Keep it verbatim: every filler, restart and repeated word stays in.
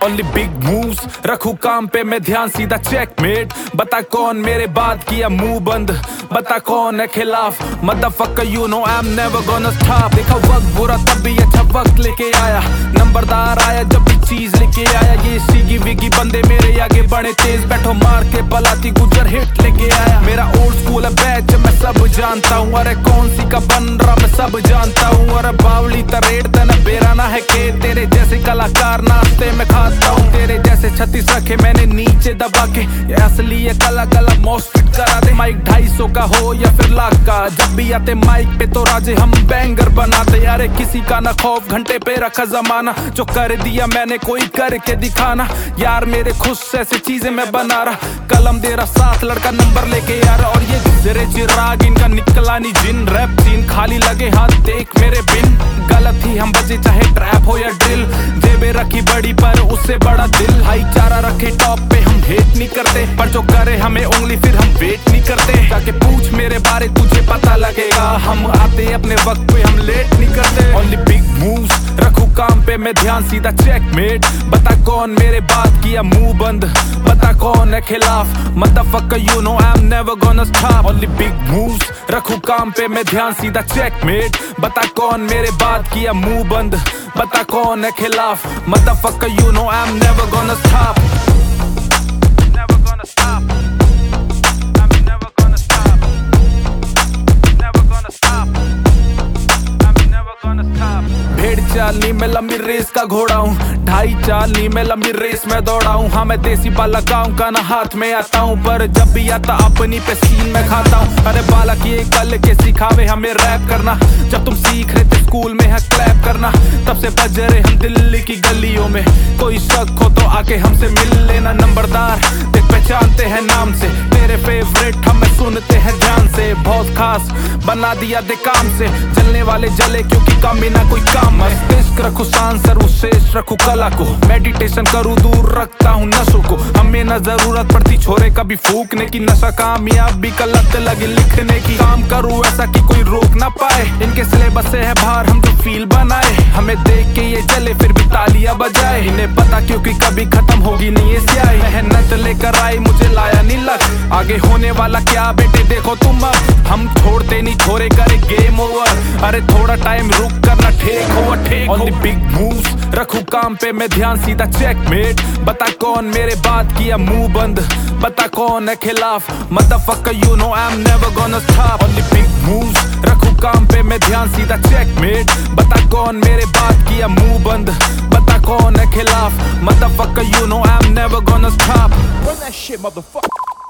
Only big moves, रखूं काम पे मैं ध्यान सीधा चेकमेट। बता कौन मेरे बाद किया मुंह बंद, बता कौन है खिलाफ, motherfucker you know I am never gonna stop. देखा वक्त बुरा तब भी अच्छा वक्त लेके आया, नंबरदार आया जब भी चीज लेके आया। ये सीगी विगी बंदे मेरे आगे बड़े तेज, बैठो मार के पलाती गुजर हिट लेके आया। मेरा ओल्ड स्कूल है बैच मैं सब जानता हूँ, अरे कौन सी का बन रहा मैं सब जानता हूँ। अरे बावली तरेड़ तना बेराना है के, तेरे जैसे कलाकार नाश्ते में खाता हूँ। तेरे जैसे छत्तीस रखे मैंने नीचे दबा के, ये असली ये कला कला मॉस्फिट करा दे। माइक ढाई सौ का हो या फिर लाख का, जब भी आते माइक पे तो राजे हम बैंगर बनाते। यारे किसी का ना खौफ घंटे पे रखा जमाना, जो कर दिया मैंने कोई करके दिखाना। यार मेरे खुश ऐसी चीजें मैं बना रहा, कलम दे रहा साथ लड़का नंबर लेके यार। और ये जरे चिराग इनका निकला नहीं जिन, रैप सीन खाली लगे हाथ देख मेरे बिन। गलत ही हम बजे चाहे ट्रैप हो या ड्रिल, जेबे रखी बड़ी पर उससे बड़ा दिल। भाईचारा रखे टॉप पे हम हेट नहीं करते, पर जो करे हमें उंगली फिर हम वेट नहीं करते। जाके पूछ मेरे बारे तुझे पता लगेगा, हम आते अपने वक्त पे हम लेट नहीं करते। ओनली बिग मूव्स, रखूं काम पे मैं ध्यान सीधा चेकमेट। बता कौन मेरे बात किया मुंह बंद, बता कौन है खिलाफ, motherfucker you know I am never gonna stop. Only big moves, रखूं काम पे मैं ध्यान सीधा चेकमेट। बता कौन मेरे बात किया मुंह बंद, बता कौन है खिलाफ, motherfucker you know I am never gonna stop. Never gonna stop. I'm never gonna stop. Never gonna stop. I'm never gonna stop. भेड़ चालनी में लंबी रेस का घोड़ा हूँ, ढाई चालनी में लंबी रेस में दौड़ा हूँ। हाँ मैं देसी बाला गाँव का ना हाथ में आता हूँ, पर जब भी आता अपनी पे सीन में खाता हूँ। अरे बाला की एक कल के सिखावे हमें रैप करना, जब तुम सीख रहे थे स्कूल में है क्लैप करना। तब से बज रहे हम दिल्ली की गलियों में, कोई शक हो तो आके हमसे मिल लेना। नंबरदार देख पहचानते हैं नाम से, तेरे फेवरेट हमें सुनते हैं ध्यान से। बहुत खास बना दिया दे काम से, चलने वाले जले क्योंकि काम में ना कोई काम है। इश्क रखूं शान सर्वश्रेष्ठ रखूं कला को, मेडिटेशन करूं दूर रखता हूं नशों को। हमें न जरूरत पड़ती छोरे कभी फूकने की, नशा कामयाबी का लत लगी लिखने की। काम करूं ऐसा कि कोई रोक ना पाए, इनके सिलेबस से है बाहर हम जो फील बनाए। हमें देख के ये जले फिर भी तालियां बजाए, इन्हें पता क्योंकि कभी खत्म होगी नहीं ये स्याही। मेहनत लेकर आई मुझे लाया नहीं लग, आगे होने वाला क्या बेटे देखो तुम अब। हम छोड़ते नहीं छोरे करे गेम ओवर, अरे थोड़ा टाइम रुक करना ठेक हो ठेक। ओनली बिग मूव्स, रखूं काम पे मैं ध्यान सीधा चेकमेट। बता कौन मेरे बात किया मुंह बंद, बता कौन है खिलाफ, motherfucker you know I am never gonna stop. Only big moves, रखूं काम पे मैं ध्यान सीधा चेकमेट। बता कौन मेरे बात किया मुंह बंद, बता कौन है खिलाफ, motherfucker you know I am never gonna stop. Run that shit, motherfucker.